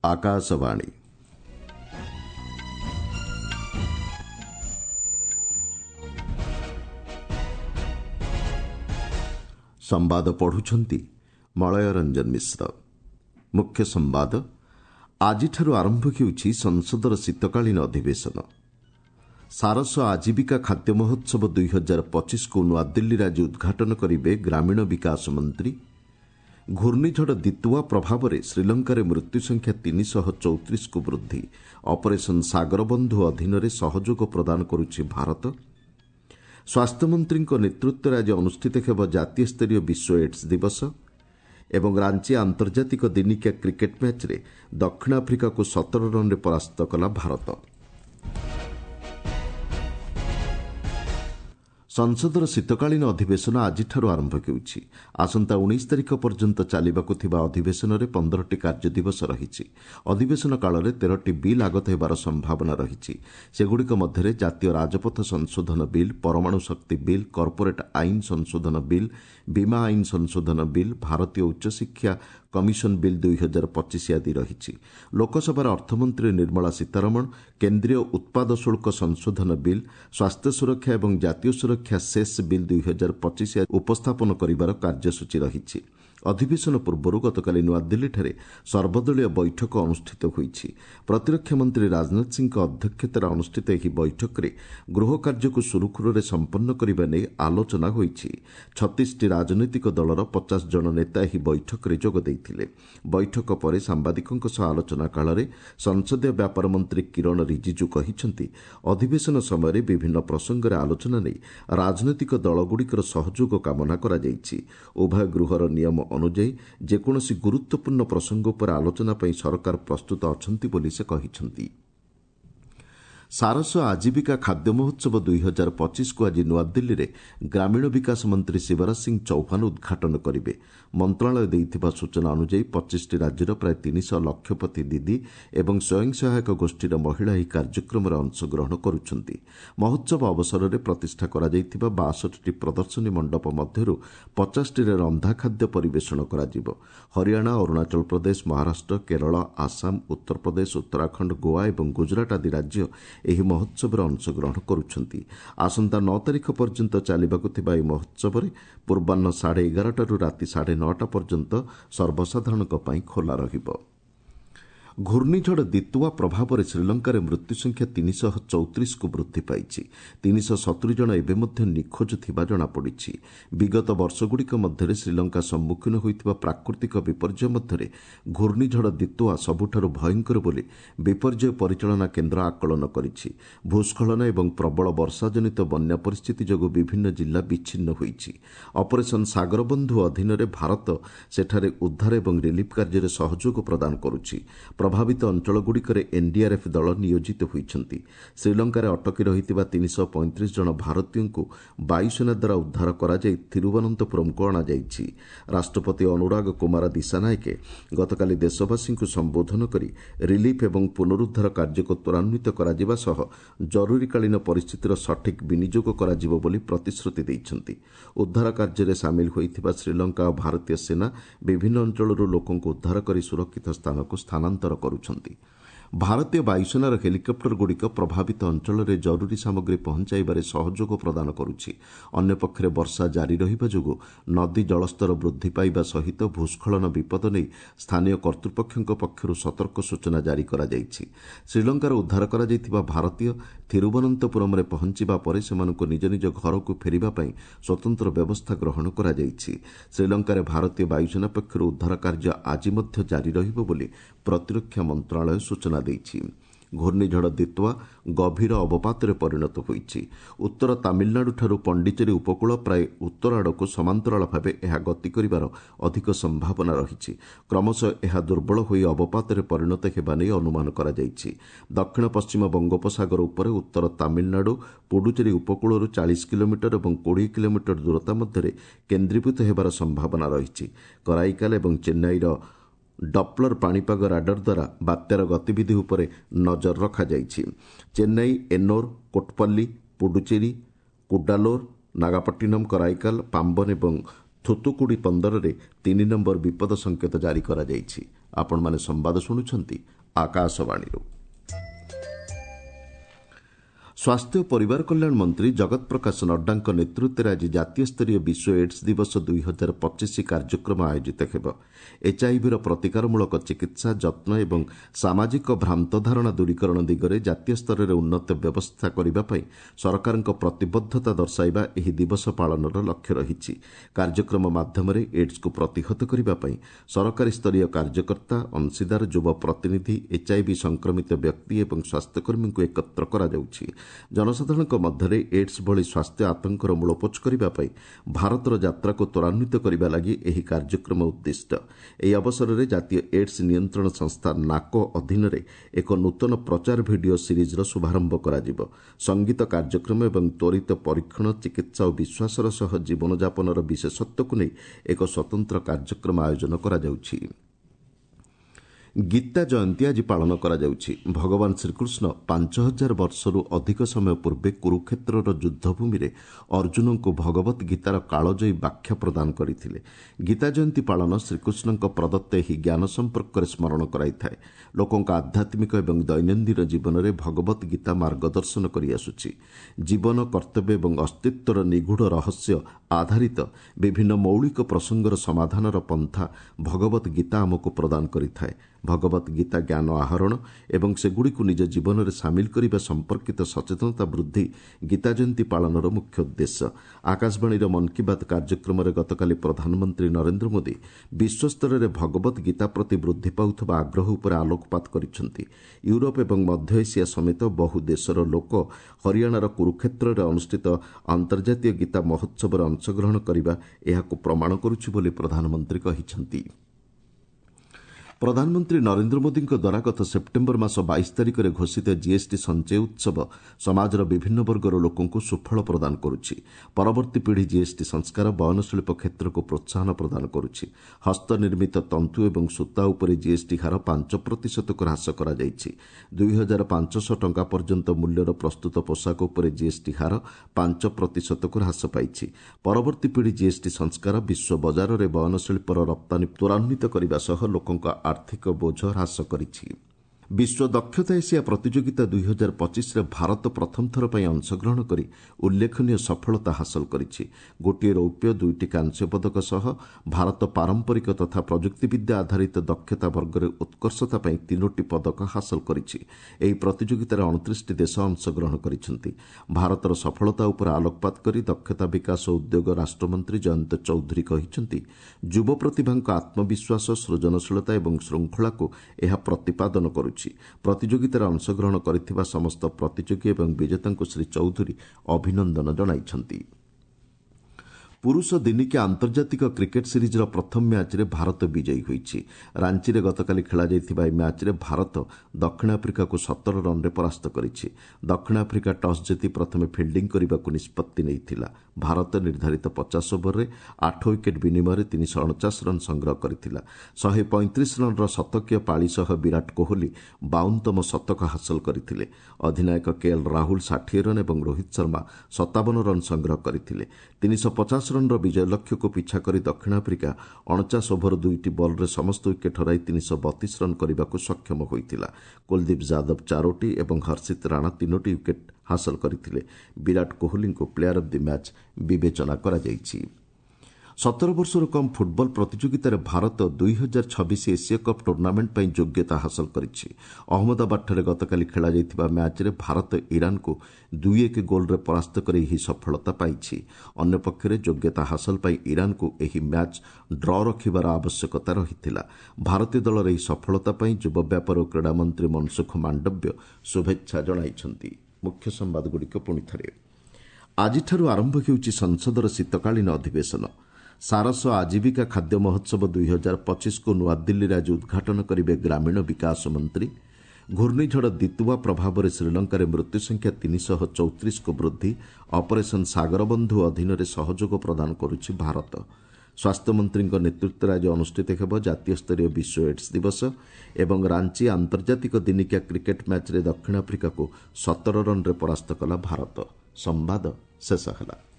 आकाशवाणी संवाद पढ़ुछंती मलय रंजन मिश्र। मुख्य संवाद। आजिठारु आरंभ हेउछि संसदर शीतकालीन अधिवेशन। सारस आजीविका खाद्य महोत्सव 2025 को नूआदिल्ली आज उद्घाटन करिवे ग्रामीण विकास मंत्री। घूर्णिझड़ दितुआ प्रभाव में श्रीलंकार मृत्यु संख्या 334 को वृद्धि। ऑपरेशन सागरबंधु अधीन सहयोग प्रदान करुछि भारत। स्वास्थ्यमंत्री नेतृत्व आज अनुष्ठित हेब जातीय स्तरीय विश्व एड्स दिवस एवं रांची आंतर्जातिक दिनिकिया क्रिकेट मैच रे दक्षिण आफ्रिका को 17 रन परास्त कला भारत। संसदर शीतकालीन अधिवेशन आजिठारु आरंभ हेउछि। आसंता 19 तारिख पर्यंत चलिबाकु थिबा अधिवेशन रे 15टी कार्य दिवस रहिछि। अधिवेशन काल रे 13टी बिल आगत हेबार संभावना रहिछि। सेगुड़िक मध्यरे जातीय राजपथ संशोधन बिल, परमाणु शक्ति बिल, कॉर्पोरेट आईन संशोधन बिल, बीमा आईन संशोधन बिल, भारतीय उच्च शिक्षा कमिशन बिल 2025 आदि रहिछि। लोकसभार अर्थमंत्री निर्मला सीतारमण केन्द्रीय उत्पाद शुल्क संशोधन बिल, स्वास्थ्य सुरक्षा एवं जातीय सुरक्षा सेस बिल 2025 उपस्थापन करिबार कार्यसूची रहिछि। अधिवेशन पूर्व गतकाली नूआदिल्लीଠାରେ सर्वदलीय बैठक अनुष्ठित होईछि। प्रतिरक्षा मंत्री राजनाथ सिंह अध्यक्षतार अनुष्ठित ଏହି बैठकରେ गृह କାର୍ଯ୍ୟକୁ ସୁରୁଖୁରୁରେ ସମ୍ପନ୍ନ କରିବା ନେଇ ଆଲୋଚନା ହୋଇଛି। 36ଟି ରାଜନୈତିକ ଦଳର 50 ଜଣ ନେତା ଏହି ବୈଠକରେ ଯୋଗ ଦେଇଥିଲେ। ବୈଠକ ପରେ ସାମ୍ବାଦିକଙ୍କ ସହ ଆଲୋଚନା କାଳରେ ସଂସଦୀୟ ବ୍ୟାପାର ମନ୍ତ୍ରୀ କିରଣ ରିଜିଜୁ କହିଛନ୍ତି, ଅଧିବେଶନ ସମୟରେ ବିଭିନ୍ନ ପ୍ରସଙ୍ଗରେ ଆଲୋଚନା ନେଇ ରାଜନୈତିକ ଦଳଗୁଡ଼ିକର ସହଯୋଗ କାମନା କରାଯାଇଛି। ଉଭୟ ଗୃହର ନିୟମ ଅନୁଯାୟୀ ଯେକୌଣସି ଗୁରୁତ୍ୱପୂର୍ଣ୍ଣ ପ୍ରସଙ୍ଗ ଉପରେ ଆଲୋଚନା ପାଇଁ ସରକାର ପ୍ରସ୍ତୁତ ଅଛନ୍ତି ବୋଲି ସେ କହିଛନ୍ତି। ସାରସ ଆଜୀବିକା ଖାଦ୍ୟ ମହୋତ୍ସବ 2025 ଆଜି ନୂଆଦିଲ୍ଲୀରେ ଗ୍ରାମୀଣ ବିକାଶ ମନ୍ତ୍ରୀ ଶିବରାଜ ସିଂ ଚୌହାନ ଉଦ୍ଘାଟନ କରିବେ। ମନ୍ତ୍ରଣାଳୟ ଦେଇଥିବା ସୂଚନା ଅନୁଯାୟୀ 25ଟି ରାଜ୍ୟର ପ୍ରାୟ 300 ଲକ୍ଷପତି ଦିଦି ଏବଂ ସ୍ୱୟଂ ସହାୟକ ଗୋଷ୍ଠୀର ମହିଳା ଏହି କାର୍ଯ୍ୟକ୍ରମରେ ଅଂଶଗ୍ରହଣ କରୁଛନ୍ତି। ମହୋତ୍ସବ ଅବସରରେ ପ୍ରତିଷ୍ଠା କରାଯାଇଥିବା 62ଟି ପ୍ରଦର୍ଶନୀ ମଣ୍ଡପ ମଧ୍ୟରୁ 50ଟିରେ ରନ୍ଧା ଖାଦ୍ୟ ପରିବେଷଣ କରାଯିବ। ହରିୟାଣା, ଅରୁଣାଚଳ ପ୍ରଦେଶ, ମହାରାଷ୍ଟ୍ର, କେରଳ, ଆସାମ, ଉତ୍ତରପ୍ରଦେଶ, ଉତ୍ତରାଖଣ୍ଡ, ଗୋଆ ଏବଂ ଗୁଜରାଟ ଆଦି ରାଜ୍ୟ ଏହି ମହୋତ୍ସବରେ ଅଂଶଗ୍ରହଣ କରୁଛନ୍ତି। ଆସନ୍ତା 9 ତାରିଖ ପର୍ଯ୍ୟନ୍ତ ଚାଲିବାକୁ ଥିବା ଏହି ମହୋତ୍ସବରେ ପୂର୍ବାହ୍ନ 11:30ଟାରୁ ରାତି 9:30 ପର୍ଯ୍ୟନ୍ତ ସର୍ବସାଧାରଣଙ୍କ ପାଇଁ ଖୋଲା ରହିବ। ଘୂର୍ଣ୍ଣିଝଡ଼ ଦିତୁଆ ପ୍ରଭାବରେ ଶ୍ରୀଲଙ୍କାରେ ମୃତ୍ୟୁ ସଂଖ୍ୟା 334 କୁ ବୃଦ୍ଧି ପାଇଛି। 370 ଜଣ ଏବେ ମଧ୍ୟ ନିଖୋଜ ଥିବା ଜଣାପଡ଼ିଛି। ବିଗତ ବର୍ଷଗୁଡ଼ିକ ମଧ୍ୟରେ ଶ୍ରୀଲଙ୍କା ସମ୍ମୁଖୀନ ହୋଇଥିବା ପ୍ରାକୃତିକ ବିପର୍ଯ୍ୟୟ ମଧ୍ୟରେ ଘୂର୍ଣ୍ଣିଝଡ଼ ଦିତୁଆ ସବୁଠାରୁ ଭୟଙ୍କର ବୋଲି ବିପର୍ଯ୍ୟୟ ପରିଚାଳନା କେନ୍ଦ୍ର ଆକଳନ କରିଛି। ଭୂସ୍ଖଳନ ଏବଂ ପ୍ରବଳ ବର୍ଷାଜନିତ ବନ୍ୟା ପରିସ୍ଥିତି ଯୋଗୁଁ ବିଭିନ୍ନ ଜିଲ୍ଲା ବିଚ୍ଛିନ୍ନ ହୋଇଛି। ଅପରେସନ୍ ସାଗରବନ୍ଧୁ ଅଧୀନରେ ଭାରତ ସେଠାରେ ଉଦ୍ଧାର ଏବଂ ରିଲିଫ୍ କାର୍ଯ୍ୟରେ ସହଯୋଗ ପ୍ରଦାନ କରୁଛି। ପ୍ରଭାବିତ ଅଞ୍ଚଳଗୁଡ଼ିକରେ ଏନ୍ଡିଆର୍ଏଫ୍ ଦଳ ନିୟୋଜିତ ହୋଇଛନ୍ତି। ଶ୍ରୀଲଙ୍କାରେ ଅଟକି ରହିଥିବା 335 ଜଣ ଭାରତୀୟଙ୍କୁ ବାୟୁସେନା ଦ୍ୱାରା ଉଦ୍ଧାର କରାଯାଇ ଥିରୁବନନ୍ତପୁରମକୁ ଅଣାଯାଇଛି। ରାଷ୍ଟ୍ରପତି ଅନୁରାଗ କୁମାର ଦିସାନାୟକେ ଗତକାଲି ଦେଶବାସୀଙ୍କୁ ସମ୍ବୋଧନ କରି ରିଲିଫ୍ ଏବଂ ପୁନରୁଦ୍ଧାର କାର୍ଯ୍ୟକୁ ତ୍ୱରାନ୍ୱିତ କରାଯିବା ସହ ଜରୁରୀକାଳୀନ ପରିସ୍ଥିତିର ସଠିକ୍ ବିନିଯୋଗ କରାଯିବ ବୋଲି ପ୍ରତିଶ୍ରୁତି ଦେଇଛନ୍ତି। ଉଦ୍ଧାର କାର୍ଯ୍ୟରେ ସାମିଲ ହୋଇଥିବା ଶ୍ରୀଲଙ୍କା ଓ ଭାରତୀୟ ସେନା ବିଭିନ୍ନ ଅଞ୍ଚଳରୁ ଲୋକଙ୍କୁ ଉଦ୍ଧାର କରି ସୁରକ୍ଷିତ ସ୍ଥାନକୁ ସ୍ଥାନାନ୍ତର କରୁଛନ୍ତି। ଭାରତୀୟ ବାୟୁସେନାର ହେଲିକପ୍ଟରଗୁଡ଼ିକ ପ୍ରଭାବିତ ଅଞ୍ଚଳରେ ଜରୁରୀ ସାମଗ୍ରୀ ପହଞ୍ଚାଇବାରେ ସହଯୋଗ ପ୍ରଦାନ କରୁଛି। ଅନ୍ୟପକ୍ଷରେ ବର୍ଷା ଜାରି ରହିବା ଯୋଗୁଁ ନଦୀ ଜଳସ୍ତର ବୃଦ୍ଧି ପାଇବା ସହିତ ଭୂସ୍ଖଳନ ବିପଦ ନେଇ ସ୍ଥାନୀୟ କର୍ତ୍ତୃପକ୍ଷଙ୍କ ପକ୍ଷରୁ ସତର୍କ ସୂଚନା ଜାରି କରାଯାଇଛି। ଶ୍ରୀଲଙ୍କାର ଉଦ୍ଧାର କରାଯାଇଥିବା ଭାରତୀୟ ଥିରୁବନନ୍ତପୁରମରେ ପହଞ୍ଚିବା ପରେ ସେମାନଙ୍କୁ ନିଜ ନିଜ ଘରକୁ ଫେରିବା ପାଇଁ ସ୍ୱତନ୍ତ୍ର ବ୍ୟବସ୍ଥା ଗ୍ରହଣ କରାଯାଇଛି। ଶ୍ରୀଲଙ୍କାରେ ଭାରତୀୟ ବାୟୁସେନା ପକ୍ଷରୁ ଉଦ୍ଧାର କାର୍ଯ୍ୟ ଆଜି ମଧ୍ୟ ଜାରି ରହିବ ବୋଲି ପ୍ରତିରକ୍ଷା ମନ୍ତ୍ରଣାଳୟ ସୂଚନା ଦେଇଛି। ଘୂର୍ଣ୍ଣିଝଡ଼ ଦିତୁଆ ଗଭୀର ଅବପାତରେ ପରିଣତ ହୋଇଛି। ଉତ୍ତର ତାମିଲନାଡୁଠାରୁ ପଣ୍ଡିଚେରୀ ଉପକୂଳ ପ୍ରାୟ ଉତ୍ତର ଆଡ଼କୁ ସମାନ୍ତରାଳ ଭାବେ ଏହା ଗତି କରିବାର ଅଧିକ ସମ୍ଭାବନା ରହିଛି। କ୍ରମଶଃ ଏହା ଦୁର୍ବଳ ହୋଇ ଅବପାତରେ ପରିଣତ ହେବା ନେଇ ଅନୁମାନ କରାଯାଇଛି। ଦକ୍ଷିଣ ପଶ୍ଚିମ ବଙ୍ଗୋପସାଗର ଉପରେ ଉତ୍ତର ତାମିଲନାଡୁ ପୁଡୁଚେରୀ ଉପକୂଳରୁ 40 କିଲୋମିଟର ଏବଂ 20 କିଲୋମିଟର ଦୂରତା ମଧ୍ୟରେ କେନ୍ଦ୍ରୀଭୂତ ହେବାର ସମ୍ଭାବନା ରହିଛି। କରାଇକାଲ ଏବଂ ଚେନ୍ନାଇର ଡପ୍ଲର ପାଣିପାଗ ରାଡାର ଦ୍ୱାରା ବାତ୍ୟାର ଗତିବିଧି ଉପରେ ନଜର ରଖାଯାଇଛି। ଚେନ୍ନାଇ, ଏନୋର, କୋଟପଲ୍ଲୀ, ପୁଡୁଚେରୀ, କୁଡାଲୋର, ନାଗାପଟ୍ଟିନମ୍, କରାଇକାଲ, ପାମ୍ବନ ଏବଂ ଥୁତୁକୁଡି ବନ୍ଦରରେ 3 ନମ୍ବର ବିପଦ ସଂକେତ ଜାରି କରାଯାଇଛି। ଆପଣମାନେ ସମ୍ବାଦ ଶୁଣୁଛନ୍ତି ଆକାଶବାଣୀରୁ। ସ୍ୱାସ୍ଥ୍ୟ ଓ ପରିବାର କଲ୍ୟାଣ ମନ୍ତ୍ରୀ ଜଗତ ପ୍ରକାଶ ନଡ୍ଡାଙ୍କ ନେତୃତ୍ୱରେ ଆଜି ଜାତୀୟ ସ୍ତରୀୟ ବିଶ୍ୱ ଏଡ୍ସ ଦିବସ 2025 କାର୍ଯ୍ୟକ୍ରମ ଆୟୋଜିତ ହେବ। ଏଚ୍ଆଇଭିର ପ୍ରତିକାରମୂଳକ ଚିକିତ୍ସା, ଯତ୍ନ ଏବଂ ସାମାଜିକ ଭ୍ରାନ୍ତଧାରଣା ଦୂରୀକରଣ ଦିଗରେ ଜାତୀୟ ସ୍ତରରେ ଉନ୍ନତ ବ୍ୟବସ୍ଥା କରିବା ପାଇଁ ସରକାରଙ୍କ ପ୍ରତିବଦ୍ଧତା ଦର୍ଶାଇବା ଏହି ଦିବସ ପାଳନର ଲକ୍ଷ୍ୟ ରହିଛି। କାର୍ଯ୍ୟକ୍ରମ ମାଧ୍ୟମରେ ଏଡ୍ସକୁ ପ୍ରତିହତ କରିବା ପାଇଁ ସରକାରୀ ସ୍ତରୀୟ କାର୍ଯ୍ୟକର୍ତ୍ତା, ଅଂଶୀଦାର, ଯୁବ ପ୍ରତିନିଧି, ଏଚ୍ଆଇଭି ସଂକ୍ରମିତ ବ୍ୟକ୍ତି ଏବଂ ସ୍ୱାସ୍ଥ୍ୟକର୍ମୀଙ୍କୁ ଏକତ୍ର କରାଯାଉଛି। ଜନସାଧାରଣଙ୍କ ମଧ୍ୟରେ ଏଡ୍ସ ଭଳି ସ୍ୱାସ୍ଥ୍ୟ ଆତଙ୍କର ମୂଳପୋଛ କରିବା ପାଇଁ ଭାରତର ଯାତ୍ରାକୁ ତ୍ୱରାନ୍ୱିତ କରିବା ଲାଗି ଏହି କାର୍ଯ୍ୟକ୍ରମ ଉଦ୍ଦିଷ୍ଟ। ଏହି ଅବସରରେ ଜାତୀୟ ଏଡ୍ସ ନିୟନ୍ତ୍ରଣ ସଂସ୍ଥା ନାକୋ ଅଧୀନରେ ଏକ ନୂତନ ପ୍ରଚାର ଭିଡ଼ିଓ ସିରିଜ୍ର ଶୁଭାରମ୍ଭ କରାଯିବ। ସଙ୍ଗୀତ କାର୍ଯ୍ୟକ୍ରମ ଏବଂ ତ୍ୱରିତ ପରୀକ୍ଷଣ, ଚିକିତ୍ସା ଓ ବିଶ୍ୱାସର ସହ ଜୀବନଯାପନର ବିଶେଷତ୍ୱକୁ ନେଇ ଏକ ସ୍ୱତନ୍ତ୍ର କାର୍ଯ୍ୟକ୍ରମ ଆୟୋଜନ କରାଯାଉଛି। ଗୀତା ଜୟନ୍ତୀ ଆଜି ପାଳନ କରାଯାଉଛି। ଭଗବାନ ଶ୍ରୀକୃଷ୍ଣ 5000 ବର୍ଷରୁ ଅଧିକ ସମୟ ପୂର୍ବେ କୁରୁକ୍ଷେତ୍ରର ଯୁଦ୍ଧଭୂମିରେ ଅର୍ଜୁନଙ୍କୁ ଭଗବତ ଗୀତାର କାଳଜୟୀ ବ୍ୟାଖ୍ୟା ପ୍ରଦାନ କରିଥିଲେ। ଗୀତା ଜୟନ୍ତୀ ପାଳନ ଶ୍ରୀକୃଷ୍ଣଙ୍କ ପ୍ରଦତ୍ତ ଏହି ଜ୍ଞାନ ସମ୍ପର୍କରେ ସ୍ମରଣ କରାଇଥାଏ। ଲୋକଙ୍କ ଆଧ୍ୟାତ୍ମିକ ଏବଂ ଦୈନନ୍ଦିନ ଜୀବନରେ ଭଗବତ ଗୀତା ମାର୍ଗଦର୍ଶନ କରିଆସୁଛି। ଜୀବନ, କର୍ତ୍ତବ୍ୟ ଏବଂ ଅସ୍ତିତ୍ୱର ନିଗୂଢ଼ ରହସ୍ୟ ଆଧାରିତ ବିଭିନ୍ନ ମୌଳିକ ପ୍ରସଙ୍ଗର ସମାଧାନର ପନ୍ଥା ଭଗବତ ଗୀତା ଆମକୁ ପ୍ରଦାନ କରିଥାଏ। ଭଗବତ ଗୀତା ଜ୍ଞାନ ଆହରଣ ଏବଂ ସେଗୁଡ଼ିକୁ ନିଜ ଜୀବନରେ ସାମିଲ କରିବା ସମ୍ପର୍କିତ ସଚେତନତା ବୃଦ୍ଧି ଗୀତା ଜୟନ୍ତୀ ପାଳନର ମୁଖ୍ୟ ଉଦ୍ଦେଶ୍ୟ। ଆକାଶବାଣୀର ମନ୍ କି ବାତ୍ କାର୍ଯ୍ୟକ୍ରମରେ ଗତକାଲି ପ୍ରଧାନମନ୍ତ୍ରୀ ନରେନ୍ଦ୍ର ମୋଦି ବିଶ୍ୱସ୍ତରରେ ଭଗବତ ଗୀତା ପ୍ରତି ବୃଦ୍ଧି ପାଉଥିବା ଆଗ୍ରହ ଉପରେ ଆଲୋକପାତ କରିଛନ୍ତି। ୟୁରୋପ ଏବଂ ମଧ୍ୟ ଏସିଆ ସମେତ ବହୁ ଦେଶର ଲୋକ ହରିୟାଣାର କୁରୁକ୍ଷେତ୍ରରେ ଅନୁଷ୍ଠିତ ଅନ୍ତର୍ଜାତୀୟ ଗୀତା ମହୋତ୍ସବରେ ଅଂଶଗ୍ରହଣ କରିବା ଏହାକୁ ପ୍ରମାଣ କରୁଛି ବୋଲି ପ୍ରଧାନମନ୍ତ୍ରୀ କହିଛନ୍ତି। ପ୍ରଧାନମନ୍ତ୍ରୀ ନରେନ୍ଦ୍ର ମୋଦିଙ୍କ ଦ୍ୱାରା ଗତ ସେପ୍ଟେମ୍ବର ମାସ 22 ତାରିଖରେ ଘୋଷିତ ଜିଏସ୍ଟି ସଞ୍ଚୟ ଉତ୍ସବ ସମାଜର ବିଭିନ୍ନ ବର୍ଗର ଲୋକଙ୍କୁ ସୁଫଳ ପ୍ରଦାନ କରୁଛି। ପରବର୍ତ୍ତୀ ପିଢ଼ି ଜିଏସ୍ଟି ସଂସ୍କାର ବୟନଶିଳ୍ପ କ୍ଷେତ୍ରକୁ ପ୍ରୋତ୍ସାହନ ପ୍ରଦାନ କରୁଛି। ହସ୍ତନିର୍ମିତ ତନ୍ତୁ ଏବଂ ସୂତା ଉପରେ ଜିଏସ୍ଟି ହାର 5%କୁ ହ୍ରାସ କରାଯାଇଛି। 2500 ଟଙ୍କା ପର୍ଯ୍ୟନ୍ତ ମୂଲ୍ୟର ପ୍ରସ୍ତୁତ ପୋଷାକ ଉପରେ ଜିଏସ୍ଟି ହାର 5%କୁ ହ୍ରାସ ପାଇଛି। ପରବର୍ତ୍ତୀ ପିଢ଼ି ଜିଏସ୍ଟି ସଂସ୍କାର ବିଶ୍ୱ ବଜାରରେ ବୟନଶିଳ୍ପର ରପ୍ତାନୀ ତ୍ୱରାନ୍ୱିତ କରିବା ସହ ଲୋକଙ୍କ ଆର୍ଥିକ ବୋଝ ହ୍ରାସ କରିଛି। ବିଶ୍ୱ ଦକ୍ଷତା ଏସିଆ ପ୍ରତିଯୋଗିତା 2025ରେ ଭାରତ ପ୍ରଥମ ଥର ପାଇଁ ଅଂଶଗ୍ରହଣ କରି ଉଲ୍ଲେଖନୀୟ ସଫଳତା ହାସଲ କରିଛି। ଗୋଟିଏ ରୌପ୍ୟ, 2ଟି କାଂସ୍ୟ ପଦକ ସହ ଭାରତ ପାରମ୍ପରିକ ତଥା ପ୍ରଯୁକ୍ତିବିଦ୍ୟା ଆଧାରିତ ଦକ୍ଷତା ବର୍ଗରେ ଉତ୍କର୍ଷତା ପାଇଁ 3ଟି ପଦକ ହାସଲ କରିଛି। ଏହି ପ୍ରତିଯୋଗିତାରେ 29ଟି ଦେଶ ଅଂଶଗ୍ରହଣ କରିଛନ୍ତି। ଭାରତର ସଫଳତା ଉପରେ ଆଲୋକପାତ କରି ଦକ୍ଷତା ବିକାଶ ଓ ଉଦ୍ୟୋଗ ରାଷ୍ଟ୍ରମନ୍ତ୍ରୀ ଜୟନ୍ତ ଚୌଧୁରୀ କହିଛନ୍ତି, ଯୁବ ପ୍ରତିଭାଙ୍କ ଆତ୍ମବିଶ୍ୱାସ, ସୃଜନଶୀଳତା ଏବଂ ଶୃଙ୍ଖଳାକୁ ଏହା ପ୍ରତିପାଦନ କରୁଛି। ପ୍ରତିଯୋଗିତାରେ ଅଂଶଗ୍ରହଣ କରିଥିବା ସମସ୍ତ ପ୍ରତିଯୋଗୀ ଏବଂ ବିଜେତାଙ୍କୁ ଶ୍ରୀ ଚୌଧୁରୀ ଅଭିନନ୍ଦନ ଜଣାଇଛନ୍ତି। ପୁରୁଷ ଦିନିକିଆ ଆନ୍ତର୍ଜାତିକ କ୍ରିକେଟ୍ ସିରିଜ୍ର ପ୍ରଥମ ମ୍ୟାଚ୍ରେ ଭାରତ ବିଜୟୀ ହୋଇଛି। ରାଞ୍ଚିରେ ଗତକାଲି ଖେଳାଯାଇଥିବା ଏହି ମ୍ୟାଚ୍ରେ ଭାରତ ଦକ୍ଷିଣ ଆଫ୍ରିକାକୁ 17 ରନ୍ରେ ପରାସ୍ତ କରିଛି। ଦକ୍ଷିଣ ଆଫ୍ରିକା ଟସ୍ ଜିତି ପ୍ରଥମେ ଫିଲ୍ଡିଂ କରିବାକୁ ନିଷ୍ପତ୍ତି ନେଇଥିଲା। ଭାରତ ନିର୍ଦ୍ଧାରିତ 50 ଓଭରରେ 8 ୱିକେଟ୍ ବିନିମୟରେ 349 ରନ୍ ସଂଗ୍ରହ କରିଥିଲା। 135 ରନ୍ର ଶତକୀୟ ପାଳି ସହ ବିରାଟ କୋହଲି 52ତମ ଶତକ ହାସଲ କରିଥିଲେ। ଅଧିନାୟକ କେଏଲ୍ ରାହୁଲ 60 ରନ୍ ଏବଂ ରୋହିତ ଶର୍ମା 57 ରନ୍ ସଂଗ୍ରହ କରିଥିଲେ। 350 ରନ୍ର ବିଜୟ ଲକ୍ଷ୍ୟକୁ ପିଛା କରି ଦକ୍ଷିଣ ଆଫ୍ରିକା 49 ଓଭର 2ଟି ବଲ୍ରେ ସମସ୍ତ ୱିକେଟ୍ ହରାଇ 332 ରନ୍ କରିବାକୁ ସକ୍ଷମ ହୋଇଥିଲା। କୁଲଦୀପ ଯାଦବ 4ଟି ଏବଂ ହର୍ଷିତ ରାଣା 3ଟି ୱିକେଟ୍ ହାସଲ କରିଥିଲେ। ବିରାଟ କୋହଲିଙ୍କୁ ପ୍ଲେୟାର ଅଫ୍ ଦି ମ୍ୟାଚ୍ ବିବେଚନା କରାଯାଇଛି। 17 ବର୍ଷରୁ କମ୍ ଫୁଟବଲ ପ୍ରତିଯୋଗିତାରେ ଭାରତ 2026 ଏସୀୟ କପ୍ ଟୁର୍ଣ୍ଣାମେଣ୍ଟ ପାଇଁ ଯୋଗ୍ୟତା ହାସଲ କରିଛି। ଅହମ୍ମଦାବାଦଠାରେ ଗତକାଲି ଖେଳାଯାଇଥିବା ମ୍ୟାଚ୍ରେ ଭାରତ ଇରାନକୁ 2-1 ଗୋଲ୍ରେ ପରାସ୍ତ କରି ଏହି ସଫଳତା ପାଇଛି। ଅନ୍ୟପକ୍ଷରେ ଯୋଗ୍ୟତା ହାସଲ ପାଇଁ ଇରାନକୁ ଏହି ମ୍ୟାଚ୍ ଡ୍ର ରଖିବାର ଆବଶ୍ୟକତା ରହିଥିଲା। ଭାରତୀୟ ଦଳର ଏହି ସଫଳତା ପାଇଁ ଯୁବ ବ୍ୟାପାର ଓ କ୍ରୀଡ଼ା ମନ୍ତ୍ରୀ ମନସୁଖ ମାଣ୍ଡବ୍ୟ ଶୁଭେଚ୍ଛା ଜଣାଇଛନ୍ତି। ମୁଖ୍ୟ ସମ୍ବାଦଗୁଡ଼ିକ ପୁଣିଥରେ। ଆଜିଠାରୁ ଆରମ୍ଭ ହେଉଛି ସଂସଦର ଶୀତକାଳୀନ ଅଧିବେଶନ। ସାରସ ଆଜୀବିକା ଖାଦ୍ୟ ମହୋତ୍ସବ 2025କୁ ନୂଆଦିଲ୍ଲୀରେ ଆଜି ଉଦ୍ଘାଟନ କରିବେ ଗ୍ରାମୀଣ ବିକାଶ ମନ୍ତ୍ରୀ। ଘୂର୍ଣ୍ଣିଝଡ଼ ଦିତୁଆ ପ୍ରଭାବରେ ଶ୍ରୀଲଙ୍କାରେ ମୃତ୍ୟୁସଂଖ୍ୟା 334କୁ ବୃଦ୍ଧି। ଅପରେସନ୍ ସାଗରବନ୍ଧୁ ଅଧୀନରେ ସହଯୋଗ ପ୍ରଦାନ କରୁଛି ଭାରତ। ସ୍ୱାସ୍ଥ୍ୟମନ୍ତ୍ରୀଙ୍କ ନେତୃତ୍ୱରେ ଆଜି ଅନୁଷ୍ଠିତ ହେବ ଜାତୀୟ ସ୍ତରୀୟ ବିଶ୍ୱ ଏଡ୍ସ ଦିବସ ଏବଂ ରାଞ୍ଚି ଆନ୍ତର୍ଜାତିକ ଦିନିକିଆ କ୍ରିକେଟ୍ ମ୍ୟାଚ୍ରେ ଦକ୍ଷିଣ ଆଫ୍ରିକାକୁ 17 ରନ୍ରେ ପରାସ୍ତ କଲା ଭାରତ। ସମ୍ବାଦ ଶେଷ ହେଲା।